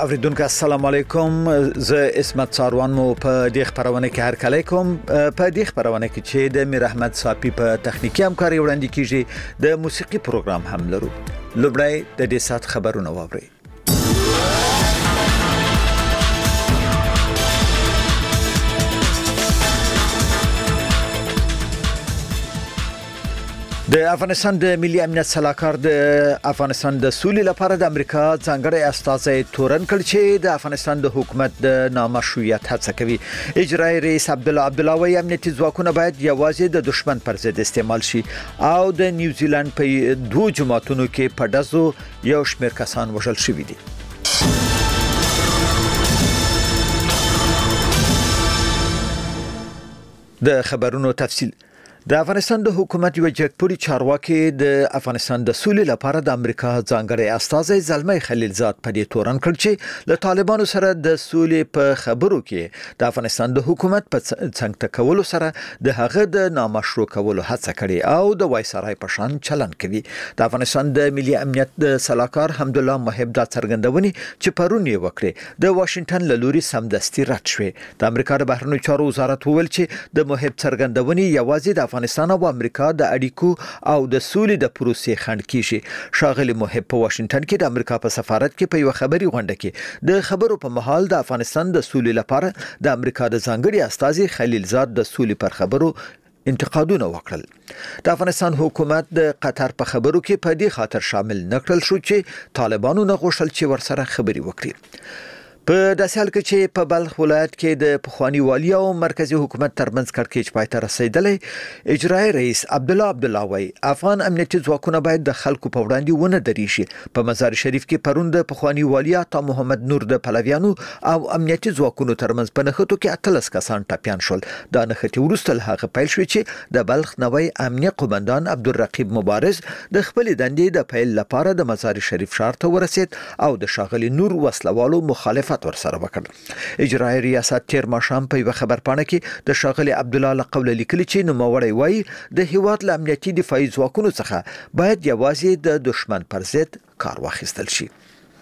اوریدونکو السلام علیکم. زه اسمت ساروان مو په دې خبرونه کې هر کله کوم. په دې خبرونه کې چې د میر احمد صافي په تخنیکی همکاري وړاندې کیږي د موسیقي پروګرام هم لرو. لوبړی د دې سات خبرونه واوري. د افغانستان د ملي امنیت صلاحکار د افغانستان د سولې لپاره د امریکا ځانګړی استازی تورن کړ چې د افغانستان د حکومت د نامشروعیت هڅه کوي. اجرایي رئیس عبدالله وایي امنیتي ځواکونه باید یوازې د دشمن پر ضد استعمال شي او د نیوزیلند په دوه جماعتونو کې په ډزو یو شمېر کسان وژل شوي دي. د خبرونو تفصیل. د افغانستان د حکومت یو جګپوري چارواکي د افغانستان د سولې لپاره د امریکا ځانګړی استازی زلمي خلیلزاد په دې تورن کړ چې له طالبانو سره د سولې په خبرو کې د افغانستان د حکومت په څنګ ټکولو سره د هغه د نامشروع کولو هڅه کړې او د وایسرای په شان چلن کوي. د افغانستان د ملي امنیت د صلاحکار حمدالله محب د څرګندونې چې پرون یې وکړه د واشنگټن له لوري سمدستي رد شوې. د امریکا د بهرنیو چارو وزارت وویل چې د محب څرګندونې یوازې د افغانستان او امریکا د اړیکو او د سولې د پروسې خنډ کیږي. شاغلي محب په واشنگټن کې د امریکا په سفارت کې په یو خبري غونډه کې د خبرو په مهال د افغانستان د سولې لپاره د امریکا د ځانګړي استازي خلیلزاد د سولې پر خبرو انتقادونه وکړل. د افغانستان حکومت د قطر په خبرو کې په دې خاطر شامل نکړل شو چې طالبانو نه غوښتل چې ورسره خبري وکړي. په داسې حال کې چې په بلخ ولایت کې د پخوانی والی او مرکزی حکومت ترمنځ کړکېچ پای ته رسیدلې، اجرایي رئیس عبدالله وایي افغان امنیتي ځواکونه باید د خلکو په وړاندې ونه درېږي. په مزار شریف کې پرون د پخوانی والی عطا محمد نور د پلویانو او امنیتي ځواکونو ترمنځ په نښتو کې 13 کسان ټپيان شول. دا نښتې وروسته له هغه پیل شوې چې د بلخ نوی امنیه قومندان عبدالرقیب مبارز د خپل دندې د پیل لپاره د مزار شریف ښار ته ورسید او د شاغلي نور وسلوالو مخالفت ورسره وکړ. اجرایي ریاست تیر ماښام په یو خبرپاڼه کې د شاغلي عبدالله له قوله لیکلي چې نوموړی وایي د هیواد له امنیتي دفاعي ځواکونو څخه باید یوازې د دشمن پر ضد کار واخیستل شي.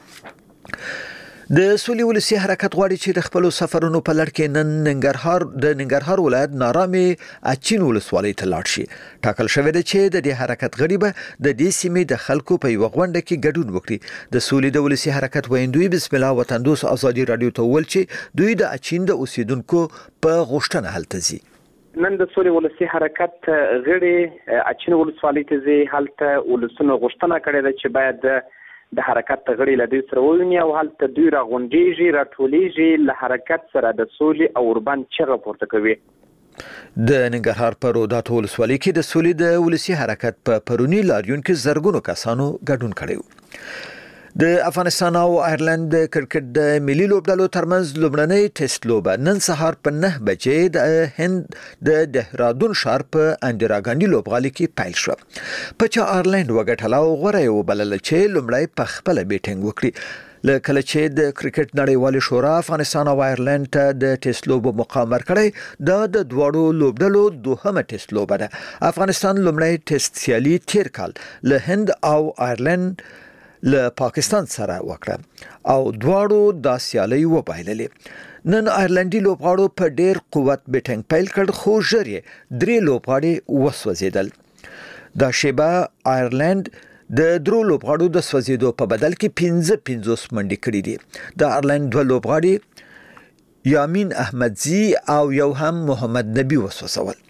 د سولې ولسی حرکت غواړي چې د خپل سفرونو په لړ کې ننګرهار ولایت نارامې اچین ولسوالۍ ته لاړ شي. ټاکل شوی دی چې د دې حرکت غړي به د دې سیمې د خلکو په یو غونډه کې ګډون وکړي. د سولې د ولسی حرکت ویندوی بسم الله وطن دوست ازادي رادیو ته ویل چې دوی د اچین د اوسیدونکو په غوښتنه هلته ځي. نن د سولې ولسی حرکت غړي اچین ولسوالۍ ته ځي. هلته ولسونو غوښتنه کړې ده چې باید د حرکت غړي له دوی سره وویني او هلته دوی راغونډېږي، راټولېږي، له حرکت سره د سولې او اوربند چغه پورته کوي. د ننګرهار په روداتو ولسوالۍ کې د سولې د ولسی حرکت په پرونی لاریون کې زرګونو کسانو ګډون کړی. د افغانستان او آیرلند د کرکټ د ملي لوبډلو ترمنځ لومړنۍ ټیسټ لوبه نن سهار په 9 بجې د هند د دهرادون ښار په اندرا ګاندي لوبغالي کې پیل شو. په چا آیرلند وګټله او غوړه یې وبلله چې لومړی په خپل بیټینګ وکړي. لکه چې د کرکټ نړیوالې شورا افغانستان او آیرلند ته د ټیسټ لوبو موقع ورکړی. دا د دواړو لوبډلو دوهمه ټیسټ لوبه ده. افغانستان لومړی ټیسټ سیالي تیر کال له هند او آیرلند له پاکستان سره وکړه او دواړو د سیالي وبایللې. نن آیرلندي لوبغاړو په ډیر قوت بیټینګ پیل کړ خو ژر یې 3 لوبغاړي وسوځیدل. دا شیبه آیرلند د درو لوبغاړو د سوځیدو په بدل کې 50 منډې کړې دي. د آیرلند 2 لوبغاړي یامین احمدزی او یو هم محمد نبی وسوځول.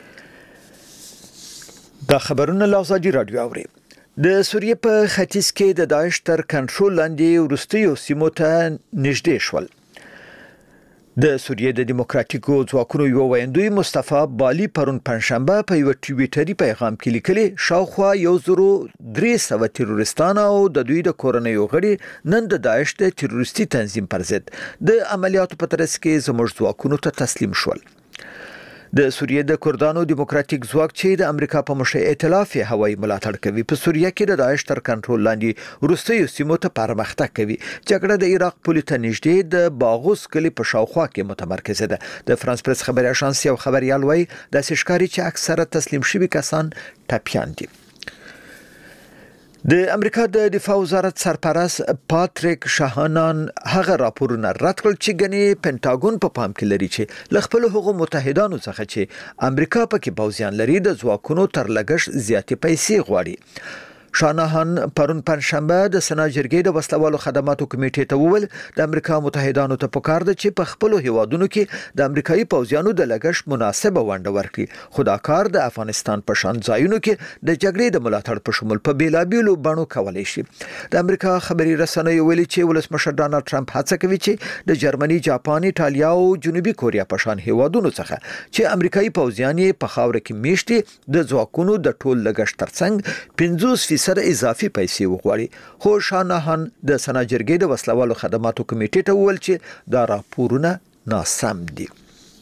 دا خبرونه له ازادي رادیو اوري. د سوریه په ختیځ کې د داعش تر کنټرول لاندې وروستیو سیمو ته نږدې شول. د سوریه د دیموکراتیکو ځواکونو یو ویندوی مصطفی بالی پرون پنځشنبه په یو ټویټري پیغام کې لیکلي شاوخوا 1300 تروریستان او د دوی د کورنیو غړي نن د داعش د تروریستي تنظیم پر ضد د عملیاتو په ترڅ کې زموږ ځواکونو ته تسلیم شول. د سوریه د کردانو دیموکراتیک ځواک چې د امریکا په مشر ائتلاف هوایي ملاتړ کوي په سوریه کې د داعش تر کنټرول لاندې وروستیو سیمو ته پرمختګ کوي. جګړه د عراق پولې ته نږدې د باغوس کلی په شاوخوا کې متمرکزه ده. د فرانس پریس خبري اژانس یو خبريال وایي د سشکاري چې اکثره تسلیم شوي کسان ټپيان دي. د امریکا د دفاع وزارت سرپرست پاتریک شاهانان هغه راپورونه رد کړل چې ګنې پینټاګون په پام کې لري چې ل خپل هغو متحدانو څخه چې امریکا پکې پوځیان لري د ځواکونو تر لګښت زیاتې پیسې غواړي. شاهانان پرون پنځشنبه د سنا جرګې د وسلوالو خدماتو کمیټې ته وویل د امریکا متحدانو ته پکار ده چې په خپل هیوادونو کې د امریکایي پوځیانو د لګښت مناسبه ونډه ورکړي، خو دا کار د افغانستان په شان ځایونو کې د جګړې د ملاتړ په شمول په بیلابیلو بڼو کولای شي. د امریکا خبري رسنیو ویلي چې ولسمشر ډانلډ ټرمپ هڅه کوي چې د جرمني، جاپان، ایټالیا او جنوبي کوریا په شان هیوادونو څخه چې امریکایي پوځیان په خاور کې میشتي د ځواکونو د ټول لګښت ترڅنګ 50% اضافي پیسې وغواړي. خو شاهانان د سنا جرګې د وسلوالو خدماتو کمیټې ته وویل چې دا راپورونه ناسم دي.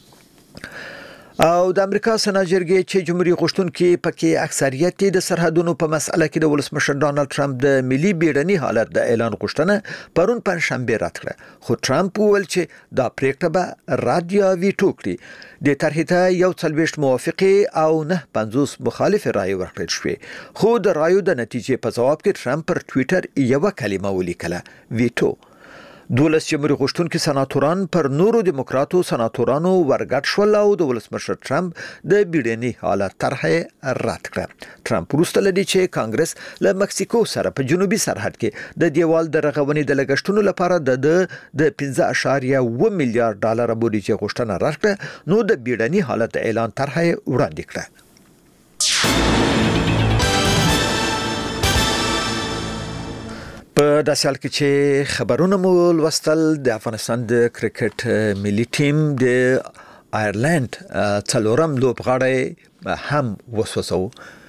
او د امریکا سنا جرګې چې جمهوریت غوښتونکي پکې اکثریت د سرحدونو په مسأله کې د ولسمشر ډانلډ ټرمپ د ملي بیړني حالت د اعلان غوښتنه پرون پنځشنبه رد کړه، خو ټرمپ وویل چې دا پریکړه به رد یا ویټو کړي. د طرحې ته 41 موافقه او 950 مخالف رائے ورکړل شوې، خو د رایو د نتیجې په جواب کې ټرمپ پر ټوئیټر یو کلمه ولیکله: ویټو. 12 جمهوریت غوښتونکي سناتوران پر نورو دیموکراتو سناتورانو ورګډ شول او د ولسمشر ټرمپ د بیړني حالت طرح رد کړه. ټرمپ وروسته لدی چې کانګرس له مکسیکو سره په جنوبي سرحد کې د دیوال د رغونې د لګښتونو لپاره د 15.1 میلیارډ ډالر بودیجه غوښتنه رد کړه، نو د بیړني حالت اعلان طرح وړاندې کړه. په داسې حال کې چې خبرونه مو لوستل د افغانستان د کرکټ ملي ټیم د آیرلند څلورم لوبغاړی هم وسوسو.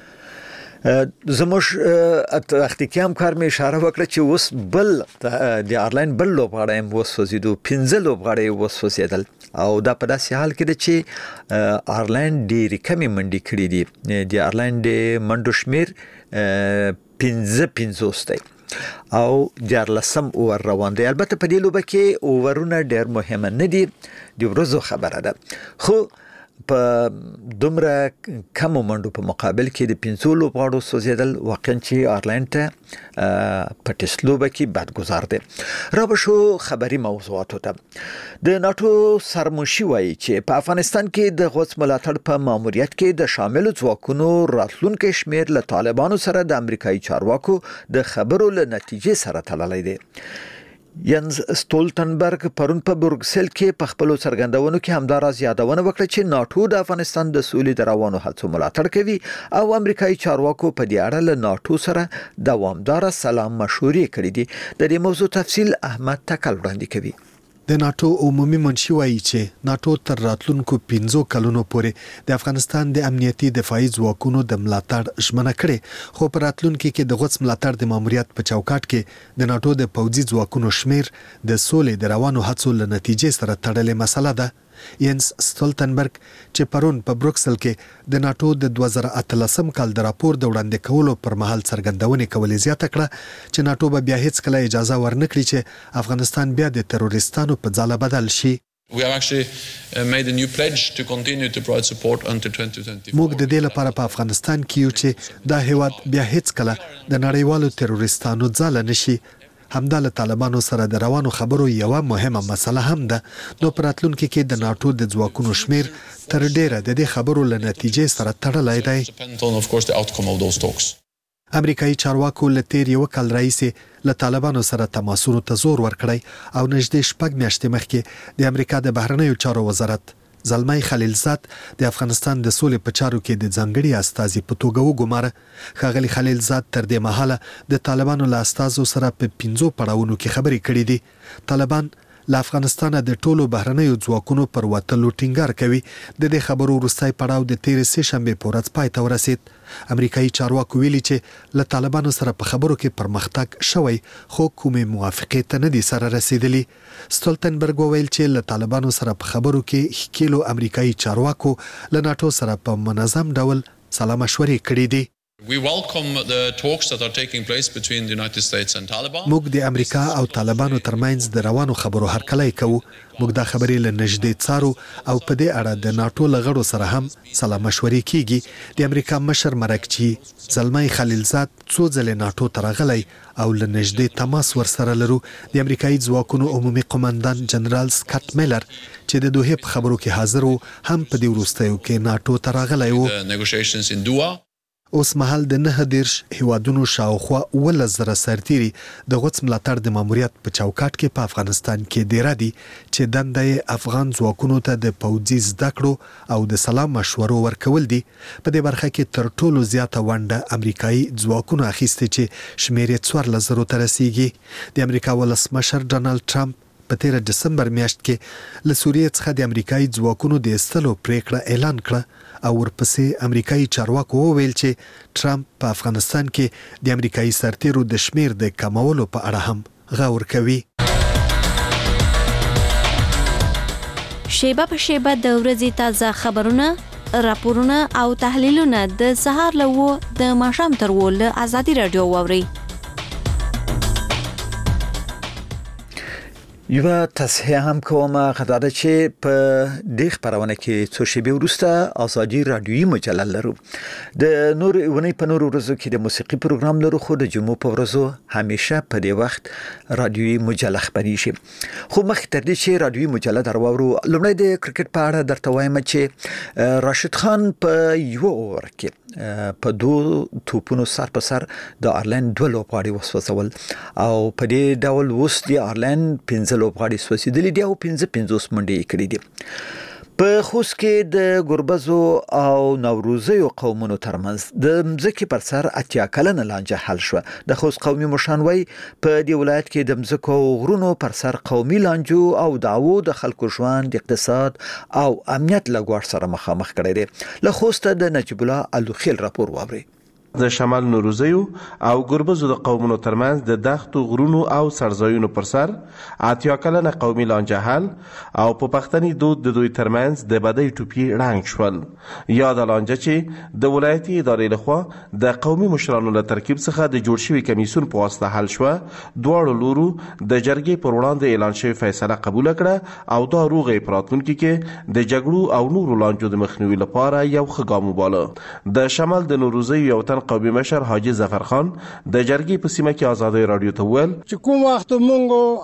زموږ تحقیقي همکار می اشاره وکړه چې اوس بل د آیرلند بل لوبغاړی هم وسوځیدو، 15 لوبغاړي وسوځیدل او دا په داسې حال کې ده چې آیرلند ډېرې کمې منډې کړې دي. د آیرلند منډو شمیر 15 دی او 14 اور روان دی. البته په دې لوبه کې اورونه ډېر مهمه نه دي، د ورځو خبره ده، خو په دومره کم منډو په مقابل کې د 15 لوبغاړو سوځیدل واقعا چې آیرلند ته په ټیسټ لوبه کې بدګزار دی. را به شو خبري موضوعاتو ته. د ناتو سرمنشي وایي چې په افغانستان کې د غوڅ ملاتړ په ماموریت کې د شامل ځواکونو راتلونکي شمیر له طالبانو سره د امریکایي چارواکو د خبرو له نتیجې سره تړلی دی. ینز ستولتنبرګ پرون په بروکسل کې په خپل څرګندونو کې همداراز یادونه وکړه چې ناتو د افغانستان د سولې د روانو هڅو ملاتړ کوي او امریکایي چارواکو په دې اړه له ناتو سره دوامدار سلام مشورې کړې دي. د دې موضوع تفصیل احمد تکل وړاندې کوي. د ناتو عمومي منشي وایي چې ناتو تر راتلونکو 15 کلونو پورې د افغانستان د امنیتي دفاعي ځواکونو د ملاتړ ژمنه کړې، خو په راتلونکو کې د غوڅ ملاتړ د ماموریت په چوکاټ کې د ناتو د پوځي ځواکونو شمیر د سولې د روانو هڅو له نتیجې سره تړلې مسله ده. ینس ستولتنبرګ چې پرون په بروکسل کې د ناتو د 2018 کال د راپور د وړاندې کولو پر مهال څرګندونې کولې زیاته کړه چې ناتو به بیا هیڅ کله اجازه ورنکړي چې افغانستان بیا د تروریستانو په ځاله بدل شي. We have actually made a new pledge to continue to provide support until 2024. موږ د دې لپاره په افغانستان کې یو چې دا هیواد بیا هیڅ کله د نړیوالو تروریستانو ځاله نشي. همدا له طالبانو سره د روانو خبرو یو مهمه مسله هم ده، نو په راتلونکي کې د ناتو د ځواکونو شمیر تر ډیره د دې خبرو له نتیجې سره تړلی دی. امریکایي چارواکو له تیر یو کال راهیسې له طالبانو سره تماسونو ته زور ورکړی او نږدې 6 میاشتې مخکې د امریکا د بهرنیو چارو وزارت زلمای خلیلزاد د افغانستان د سولې په چارو کې د ځانګړي استازي په توګه وګماره. ښاغلي خلیلزاد تر دې مهاله د طالبانو له استازو سره په 15 پړاوونو کې خبرې کړې دي. طالبان له افغانستان د ټولو بهرنیو ځواکونو پر وتلو ټینګار کوي. د دې خبرو وروستی پړاو د تیر سه شنبه په ورځ پای ته ورسید. امریکایي چارواکو ویلي چې له طالبانو سره په خبرو کې پرمختګ شوی، خو کومې موافقې ته نه دي سره رسیدلی. ستولتنبرګ وویل چې له طالبانو سره په خبرو کې ښکیلو امریکایي چارواکو له ناتو سره په منظم ډول سلام مشورې کړې دي. We welcome the talks that are taking place between the United States and Taliban. موږ د امریکا او طالبانو ترمنځ د روانو خبرو هرکلی کوو. موږ دا خبرې له نږدې څارو او په دې اړه د ناتو له غړو سره هم سلا مشورې کیږي. د امریکا مشر مرکچي زلمي خلیلزاد څو ځله ناتو ته راغلی او له نږدې تماس ورسره لرو. د امریکایي ځواکونو عمومي قومندان جنرال سکاټ میلر چې د دوحه په خبرو کې حاضر وو هم په دې وروستیو کې ناتو ته راغلی وو. اوس مهال د 9 هیوادونو شاوخوا 10,000 سرتیري د غوڅ ملاتړ د ماموریت په چوکاټ کې په افغانستان کې ډیر دي چې دنده افغان ځواکونو ته د پوځي زده کړو او د سلام مشورو ورکول دي. په دې برخه کې تر ټولو زیاته ونډه امریکایي ځواکونو اخیستي چې شمیر یې 4,000 ته رسیدي. د امریکا ولسمشر ډونالد ټرمپ په 13 دسمبر میاشت کې له سوریې څخه د امریکایي ځواکونو د ایستلو پریکړه اعلان کړه او ورپسې امریکایي چارواکو وویل چې ټرمپ په افغانستان کې د امریکایي سرتیرو د شمیر د کمولو په اړه هم غور کوي. شیبه په شیبه د ورځې تازه خبرونه، راپورونه او تحلیلونه د سهار له و د ماښام تر و له ازادي رادیو واوري. یو تصحیح هم کوم خدای چې په دې خبرونه کې څو شیبې وروسته ازادي رادیویي مجله لرو. د نور ونی په نور ورځو کې د موسیقي پروګرام لرو، خو د جمعو په ورځو همیشه په دې وخت رادیویي مجله خبري شي. خو مخکې تر دې چې رادیویي مجله درواورو، لومړی د کرکټ په اړه درته وایم چې راشد خان په یو اور کې په 2 توپونو سر په سر د آرلند 2 لوبغاړي وسوځول او په دې ډول اوس د آرلند 15 لوبغاړي سوځیدلي دي او 50 منډې کړې دي. په خوست کې د ګربزو او نوروزیو قومونو ترمنځ د مځکې پر سر 80 کلنه لانجه حل شو. د خوست قومي مشانوي په دې ولایت کې د مځکو غرونو پر سر قومي لانجو او دعوو د خلکو ژوند، اقتصاد او امنیت له ګواښ سره مخامخ کړي دي. له خوست د نجیب الله الوخیل راپور واوري. د شمال نوروزیو او ګربزو د قومونو ترمنځ د دښتو غرونو او سرزایونو پر سر 80 کلنه قومي لانجه حل او په پښتني دود د دوی ترمنځ د بدۍ ټوپی رنګ شول. یا د لانجه چې د ولایتي ادارې لخوا د قومي مشرانو له ترکیب څخه د جوړ شوي کمیسیون په واسطه حل شوه، دواړو لورو د جرګې پر وړاندې اعلان شوی فیصله قبول کړه او دا روغې پراتونکو کې د جګړو او نورو لانجو د مخنیوي لپاره یو ښه ګام وباله. د شمال د نوروزیو یو قومي مشر حاجی ظفر خان د جرګې په سیمه کې ازادي رادیو ته ویل چې کوم وخت مونږ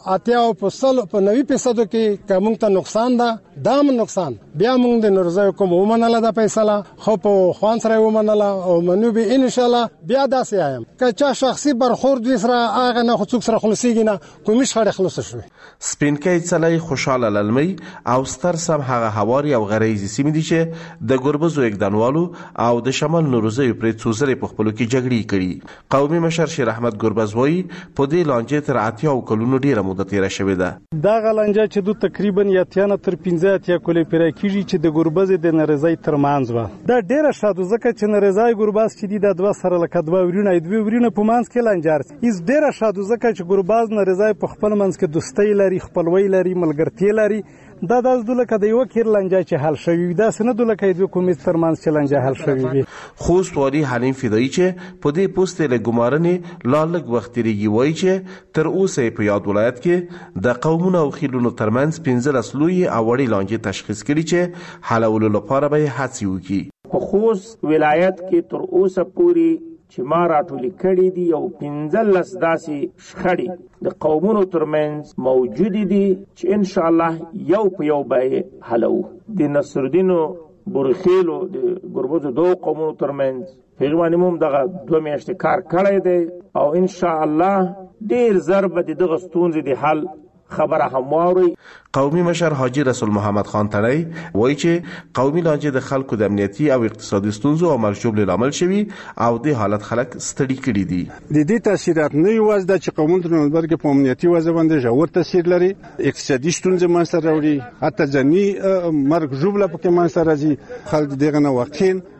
80% په 90% کې کوم ته نقصان ده، دا نقصان بیا مونږ د نورزای کوم ومنله د فیصله خو په خوان سره ومنله او منو به ان شاء الله بیا داسې ایم که چا شخصي برخورد وسره هغه نه خو څوک سره خلاصيږي نه کومش خړې خلاص شوی. سپینکۍ څلای خوشاله للمي او ستر سم هغه هواري او غریزي سیمې دي چې د ګربزو اقدانوالو او د شمال نوروزی پرې څوزري په خپلو کې جګړې کړي. قومي مشر شیر احمد ګربز وایي په دې لانجې تر 80 کلونو ډیره موده تیره شوې ده. دا غلانجه چې دوی تقریبا 80 تر 15 کولې پرې کیږي چې د ګربز د نرزای ترمنځ و. دا ډیره شاده ځکه چې نرزای ګربز چې د 2 سره لکه 2 ورونه په منځ کې لانجار هیڅ ډیره شاده ځکه چې ګربز نرزای په خپل منځ کې دوستۍ لري، خپلوي لري، ملګرتیا لري. دا د دولکه د یو کیر لانجه چې حل شوی دا سن دولکه د کومیټ ترمنځ چې لانجه حل شوی وي. خوست والی حلیم فدایی چې په دې پوسټ له ګمارنې لالګ وخت لري وایي چې تر اوسه په یاد ولایت کې د قومونو او خیلونو ترمنځ 15 لوی او وړي لانجه تشخیص کړي چې حلولو لپاره به هڅې وکړي. په خوست ولایت کې تر اوسه پوری چې ما راټولې کړې دي او 15 داسې شخړې د قومونو ترمنځ موجود دي چې ان شاء الله یو په یو به حلو. د نصرالدین برخیلو د ګربزو 2 قومونو ترمنځ پیغمبرانو هم دغه 2 میاشتې کار کړی دی او ان شاء الله ډیر ضرب دغه ستونزې د حل خبره هم واوري. قومي مشر حاجی رسول محمد خان تړی وایي چې قومي لانجه د خلکو د امنیتي او اقتصادي ستونزو او مرجوب لامل شوی او د حالت خلک ستړي کړي دي. د دې تاثیرات نه یوازې د قومونو ترمنځ بلکې په امنیتي وضع باندې ژور تاثیر لري، اقتصادي ستونزې منځته راوړي، حتی ځنی مرګ ژوبله پکې منځته راځي. خلک دغه نه واقعین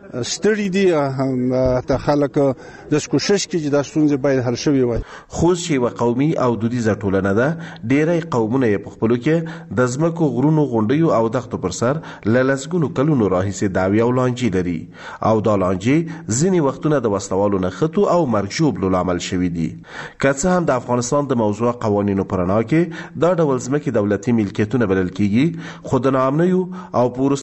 ستړي دي ته خلک د کوشش کوي چې دا ستونزې باید حل شوي وای. خوست چې یوه قومي او دودیزه ټولنه ده، ډیری قومونه یې په خپلو کې د ځمکو، غرونو، غونډیو او دښتو پر سر له لسګونو کلونو راهیسې دعوې او لانجې لري او دا لانجې ځینې وختونه د وسلوالو نښتو او مرګ ژوبلو لامل شوي دي. که څه هم د افغانستان د موضوع قوانینو په رڼا کې دا ډول ځمکې دولتي ملکیتونه بلل کیږي، خو د ناامنیو او